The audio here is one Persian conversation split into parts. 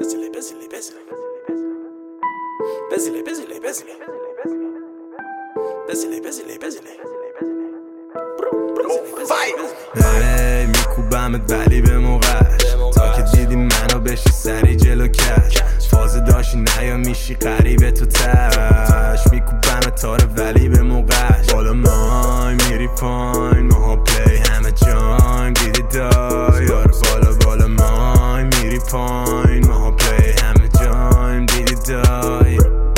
میکوبمت ولی به موقعش تا که دیدی منو بشی سری جلو کش فازه داشتی نیا میشی قریبه تو تش میکوبمت تاره ولی به موقعش بالا مای میری پاین ماها پلی همه جایم دیدی دای یار بالا مای میری پاین ماها پلی همه جایم دیدی دای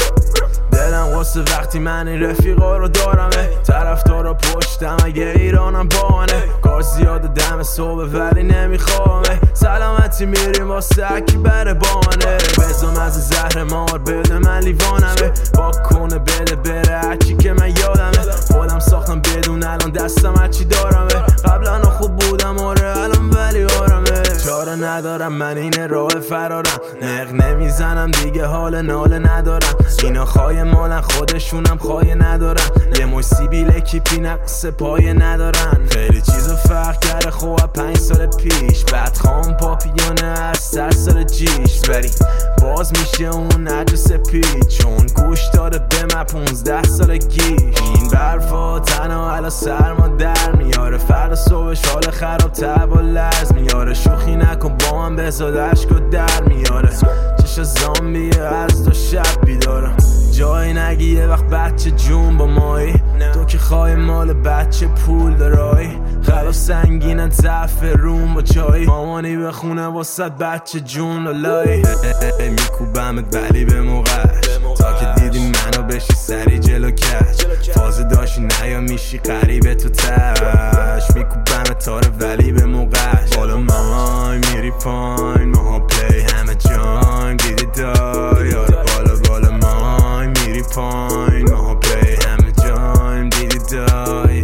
دلم واسه وقتی من این رفیقا رو دارمه طرفدارا پشتم اگه ایرانم بانه کار زیاد دم صبح ولی نمیخوامه سلامتی میریم واسه اکی بره بانه بزم از زهر مار بده من لیوانمه با کنه بده بره اکی که من یادمه خودم ساختم بدون الان دستم هرچی دارمه قبلا خوب بودم آره الان ولی آرامه چاره ندارم من این راه فرارم نق نمیزنم دیگه حال ناله ندارم اینا خواهی مالن خودشونم خواهی ندارن یه مش سیبیل کیپی نقص پایه ندارن خیلی چیزا فرق کرده خواه 5 سال پیش بعد خام پاپیونه از 100 سال جیش ولی باز میشه اون نجس پیچ چون گوش داره به من 15 سال گیش این برفا تنها علا سرما در میاره فرد صبحش حال خراب تب و لرز میاره شوخی نکن با من بزاد عشق و در میاره چش زامبیه از دو شب بیدارم جایی نگی یه وقت بچه جون با مایی تو که خواهی مال بچه پول دارایی خلاف سنگینت ضعف روم با چایی مامانی به خونه واسد بچه جون لالایی میکوبمت ولی به موقعش تا که دیدی منو بشی سری جلو کش فازه داشتی نیا میشی قریبه تو تش میکوبمت تاره ولی به موقعش بالا مای میری پاین ماها پلی همه جایم دیدی دای یار بالا مای میری پاین ماها پلی همه جایم دیدی دای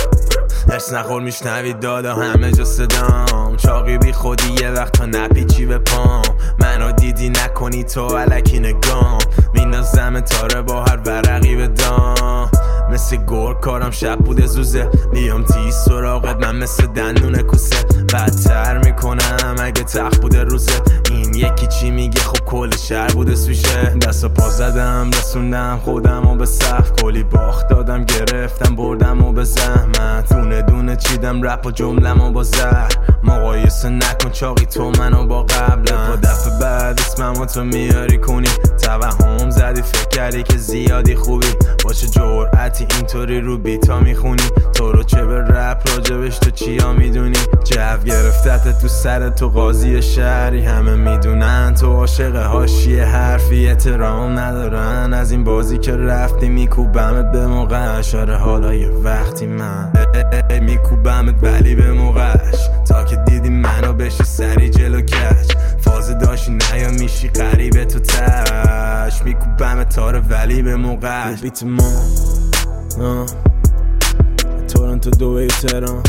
درس نخور میشنوی دادا همه جا صدام چاقی بی خودی یه وقت تا نپیچی به پام منو دیدی نکنی تو علکی نگام میندازم تاره با هر ورقی به دام مثل گور کارم شب بوده زوزه بیام تیز سراغت من مثل دندون کوسه بدتر میکنم اگه تخت بوده روزه این یکی چی میگه خب کل شهر بوده سوشه دست و پا زدم رسوندم خودم و به صف کلی باخت دادم گرفتم بردم و به زحمت دونه دونه چیدم رپ و جملم و با زهر مقایسه نکن چاقی تو منو با قبلم با دفعه بعد اسمم تو میاری کنی توهم زدی فکر کردی که زیادی خوبی باشه جرعتی اینطوری رو بیتا میخونی تو رو چه به رپ راجبش تو چیا میدونی جو گرفتت تو سر تو قاضی شهری همه میدونن تو عاشق حاشیه حرفی احترام ندارن از این بازی که رفتی میکوبمت به موقعش آره حالا یه وقتی من میکوبمت ولی به موقعش تا که دیدی منو بشی سری جلو کش فازه داشتی نیا میشی قریبه تو تش میکوبمت تاره ولی به موقعش بیت ما تورنتو دوی تهران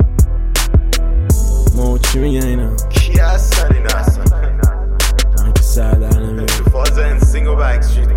ما چی میگن اینا کی هستن اینا اصلا من که سر در نمیاد فاز انسینگ و بکستریت